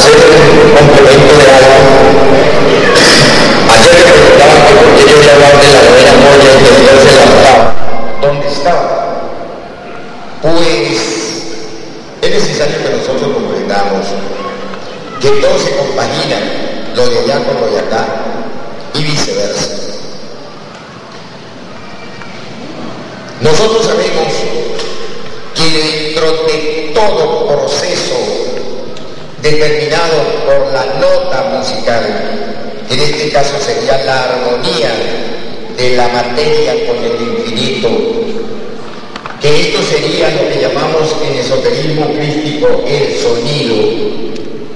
hacer un complemento de algo. Ayer me preguntaban que por qué yo voy a hablar de la novena Moya y después de la octava. ¿Dónde estaba? Pues es necesario que nosotros comprendamos que todo se compagina, lo de allá con lo de acá y viceversa. Nosotros sabemos que dentro de todo proceso determinado por la nota musical, en este caso sería la armonía de la materia con el infinito, que esto sería lo que llamamos en esoterismo crístico el sonido.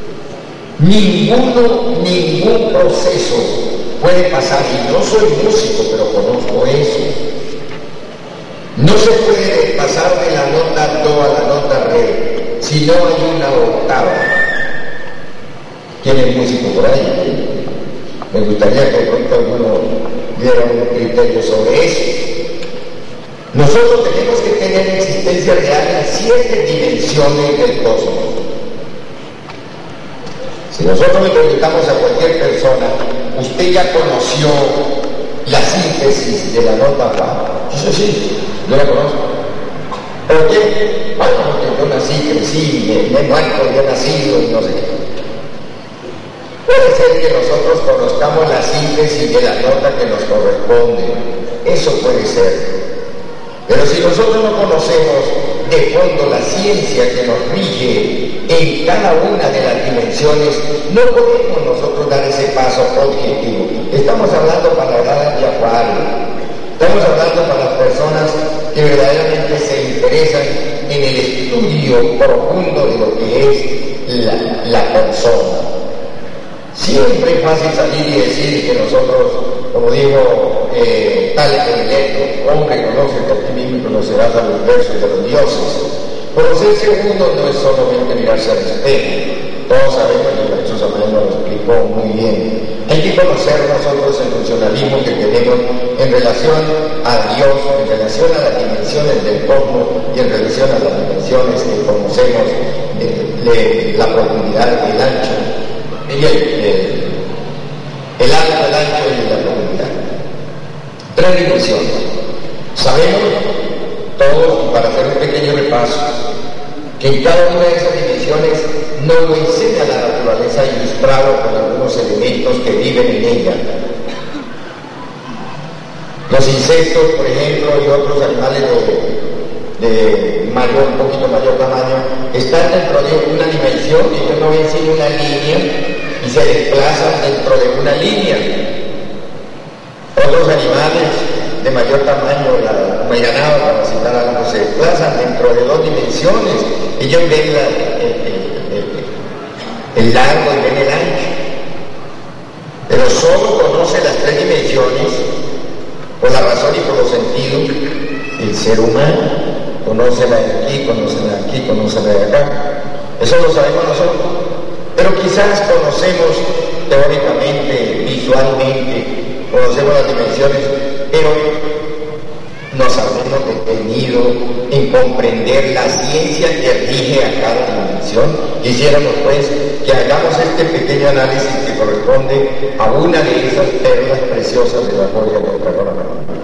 Ningún proceso puede pasar, y no soy músico, pero conozco eso. No se puede pasar de la nota do a la nota re si no hay una octava. ¿Quién es músico por ahí? Me gustaría que pronto alguno diera un criterio sobre eso. Nosotros tenemos que tener existencia real en 7 dimensiones del cosmos. Si nosotros le preguntamos a cualquier persona, ¿usted ya conoció la síntesis de la nota fa? Yo sí, yo la conozco. ¿Por qué? Bueno, porque yo nací, crecí, me he muerto, yo he nacido y no sé qué. Puede ser que nosotros conozcamos la síntesis de la nota que nos corresponde. Eso puede ser. Pero si nosotros no conocemos de fondo la ciencia que nos rige en cada una de las dimensiones, no podemos nosotros dar ese paso objetivo. Estamos hablando para la edad de Acuario. Estamos hablando para las personas que verdaderamente se interesan en el estudio profundo de lo que es la persona. Siempre es fácil salir y decir que nosotros, como digo, tal electo, hombre, conócete a ti mismo y conocerás a los versos de los dioses. Conocerse uno no es solamente mirarse al espejo. Todos sabemos, y el Jesús Amén nos lo explicó muy bien. Hay que conocer nosotros el funcionalismo que tenemos en relación a Dios, en relación a las dimensiones del cosmos y en relación a las dimensiones que conocemos de la profundidad, el ancho, y el alto, el ancho y la profundidad. 3 dimensiones. Sabemos todos, y para hacer un pequeño repaso, que en cada una de esas dimensiones nos lo enseña la naturaleza ilustrado con algunos elementos que viven en ella. Los insectos, por ejemplo, y otros animales de mayor, un poquito mayor tamaño, están dentro de una dimensión y ellos no ven sino una línea y se desplazan dentro de una línea. Otros animales de mayor tamaño, como el ganado, para citar algo, se desplazan dentro de 2 dimensiones. Ellos ven el largo y ven el ancho, pero solo conoce las 3 dimensiones por la razón y por los sentidos el ser humano. Conoce la de aquí, conoce la de aquí, conoce la de acá. Eso lo sabemos nosotros, pero quizás conocemos teóricamente, visualmente, conocemos las dimensiones, pero nos habremos detenido en comprender la ciencia que rige a cada dimensión. Quisiéramos pues que hagamos este pequeño análisis que corresponde a una de esas perlas preciosas de la joya de nuestra corona.